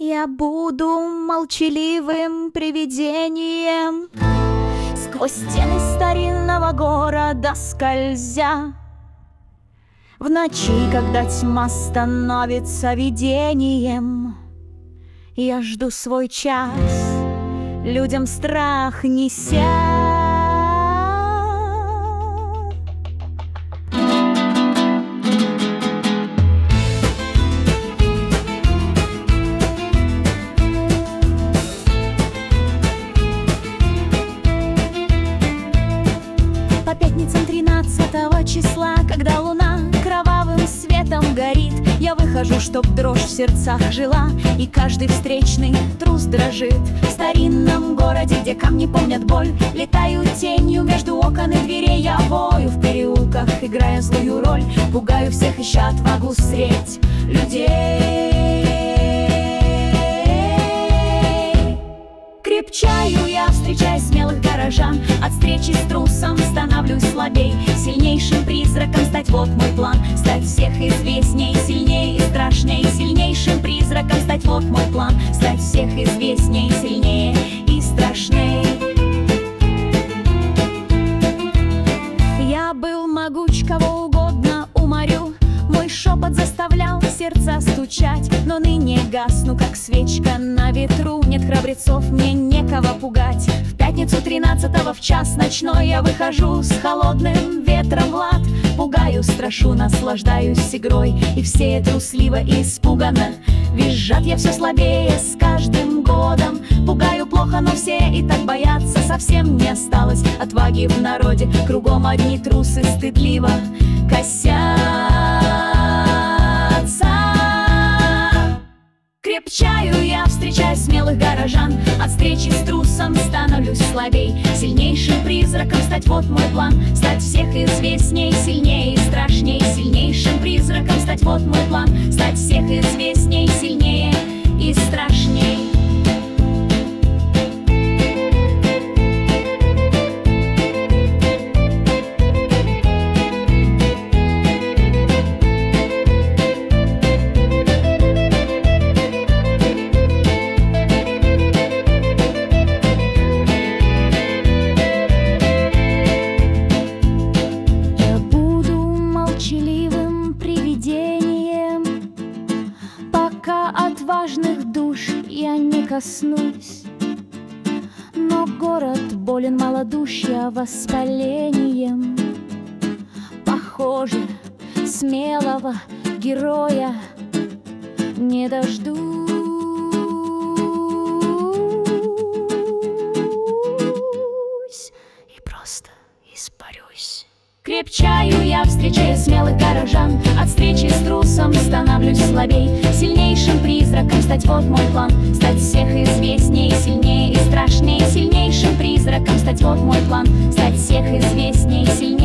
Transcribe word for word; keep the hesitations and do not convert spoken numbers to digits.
Я буду молчаливым привидением, сквозь стены старинного города скользя. В ночи, когда тьма становится видением, я жду свой час, людям страх неся. По пятницам тринадцатого числа, когда луна кровавым светом горит, я выхожу, чтоб дрожь в сердцах жила, и каждый встречный трус дрожит. В старинном городе, где камни помнят боль, летаю тенью между окон и дверей. Я вою в переулках, играя злую роль, пугаю всех, ища отвагу средь людей. Крепчаю я, встречая смелых горожан, от встречи с трусом становлюсь слабей. Сильнейшим призраком стать — вот мой план. Стать всех известней, сильнее и страшней. Сильнейшим призраком стать — вот мой план. Стать всех известней, сильнее и страшней. Я был могуч, кого угодно уморю, мой шепот заставлял сердца стучать. Но ныне гасну, как свечка на ветру. Нет храбрецов, мне некого пугать. В пятницу тринадцатого в час ночной я выхожу с холодным ветром в лад. Пугаю, страшу, наслаждаюсь игрой, и все трусливо и испуганно визжат. Я все слабее с каждым годом, пугаю плохо, но все и так боятся. Совсем не осталось отваги в народе, кругом одни трусы стыдливо косятся. Крепчаю я, встречая смелых горожан, от встречи с трусом становлюсь слабей. Сильнейшим призраком стать — вот мой план. Стать всех известней, сильнее и страшней. Сильнейшим призраком стать — вот мой план. Стать всех известней, сильнее и страшней. Пока отважных душ я не коснусь, но город болен малодушья воспалением. Похоже, смелого героя не дождусь и просто испарюсь. Крепчаю я, встречая смелых горожан, от встречи с трусом становлюсь слабей. Сильнейшим призраком стать — вот мой план. Стать всех известней, сильнее и страшней. Сильнейшим призраком стать — вот мой план. Стать всех известней, сильнее